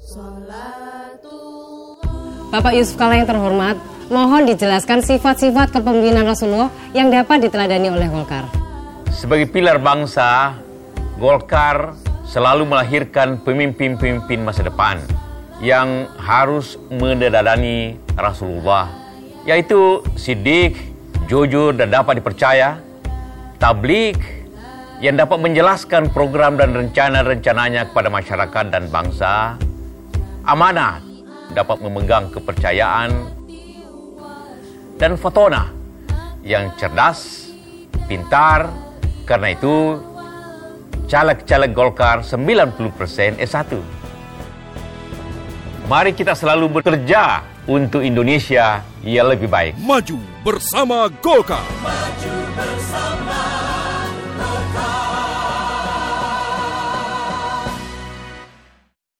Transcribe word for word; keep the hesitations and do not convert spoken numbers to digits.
Bapak Yusuf Kalla yang terhormat, mohon dijelaskan sifat-sifat kepemimpinan Rasulullah yang dapat diteladani oleh Golkar. Sebagai pilar bangsa, Golkar selalu melahirkan pemimpin-pemimpin masa depan yang harus meneladani Rasulullah, yaitu siddiq, jujur dan dapat dipercaya, tabligh yang dapat menjelaskan program dan rencana-rencananya kepada masyarakat dan bangsa, amanah, dapat memegang kepercayaan, dan fatona yang cerdas, pintar. Karena itu caleg-caleg Golkar sembilan puluh persen S satu. Mari kita selalu bekerja untuk Indonesia yang lebih baik. Maju bersama Golkar. Maju.